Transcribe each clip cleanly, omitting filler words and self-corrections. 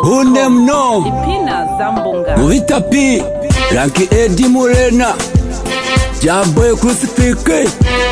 Unem no Ipina Zambonga Movita P Ranky Eddie Morena Jambo Crucifix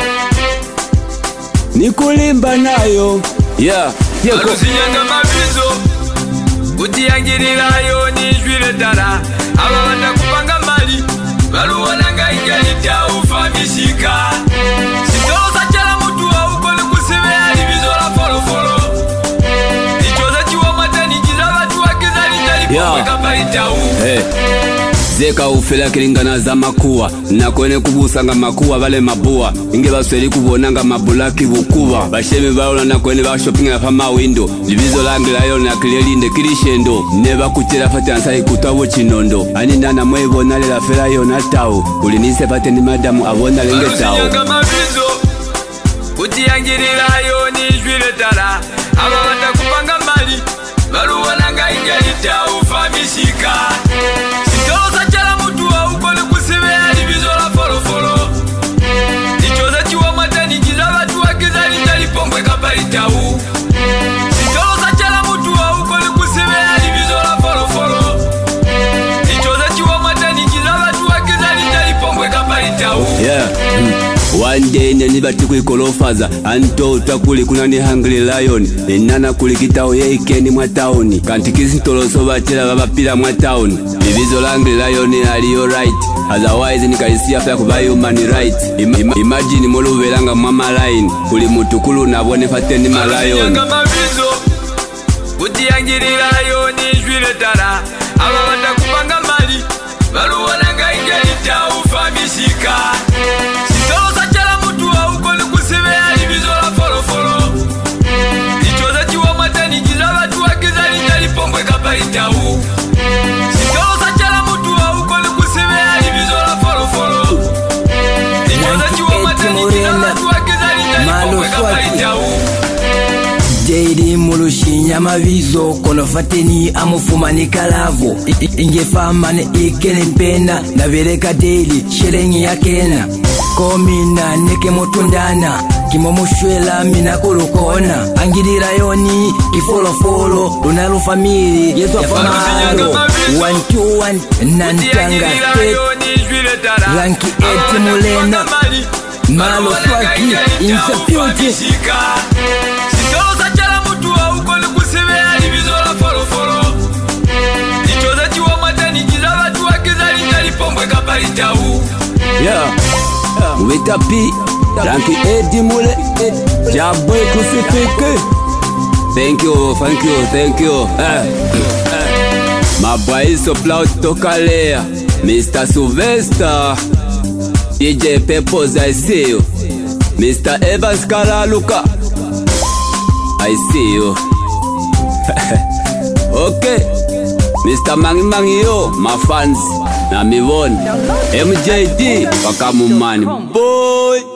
Nikulimba nayo yeah Alusinyanga mabizo Kutiyangirirayo nijwile dala Aba watakupanga mali Baluwananga ingelita ufamishika Sitoza chala mutu wa ukoli kusibea Libizo la folo folo Ichoza chiwa matani kizaba tuwa kizali Jalipomwe kapa itau Zeka ufela kilingana za makuwa na kwene kubusanga makuwa vale mabua inge basweli kubonanga mabulaki bukuba basheme balona na kwene ba shopping ya fama window libizo lange layo na kilelinde kilishendo neba kutira fatansa ikutabo chinondo ani nana mwebona lela fela yo na tao ulinise pate ni madamu abona lenge tao kutiyangirirayo nijwile dala aba watakupanga mali baluwananga ingelita ufamishika Sitoza chala mutu wa ukoli kusibea Libizo la folo folo Ichoza chiwa matani kizaba tuwa kizali Jalipomwe kapa itau Sitoza chala mutu wa ukoli kusibea Libizo la folo folo Ichoza chiwa matani kizaba tuwa kizali Jalipomwe kapa itau One day nani bati kuikolofaza Anto utakuli kuna ni hungry lion Nana kulikitao ye ikeni mwa taoni Kantikisi ntoloso batela babapila mwa taoni Libizo langri lion aliyo right Otherwise nikaisia fya kuba human right Imagine molu velanga mama line Kuli mutukulu nabone fateni ma lion Kutiyangirirayo nijwile dala Aba watakupanga mali Baluwananga ingelita ufamishika Sitoza chala mutu wa ukoli kusibea Libizo la folo folo Ichoza chiwa matani kizaba tuwa kizali Jalipomwe kapa itau Sitoza chala mutu wa ukoli kusibea Libizo la folo folo Ichoza chiwa matani kizaba tuwa kizali Jalipomwe kapa itau Jairi Mulushinya mavizo kono fateni amufumani kalavo ingefamane ikene mpena na vereka daily sherengi ya kena komina neke motundana kimomushwela mina kulukona angirira yoni kifolo folo lunalu family yesu afamaro 121 nantanga state Ranky Eddie Morena malo swaki insecurity Sitoza chala mutu wa ukoli kusibea Libizo la folo folo Ichoza chiwa matani kizaba tuwa kizali Jalipomwe kapa itau Movita P Ranky Eddie Morena Jambo Crucifix Thank you My boy is so proud to Kalea Mr. Sylvester DJ Peppers, I see you Mr. Evans Kalaluka I see you Okay Mr. Mangi yo my fans na mi won MJD wakamumani boy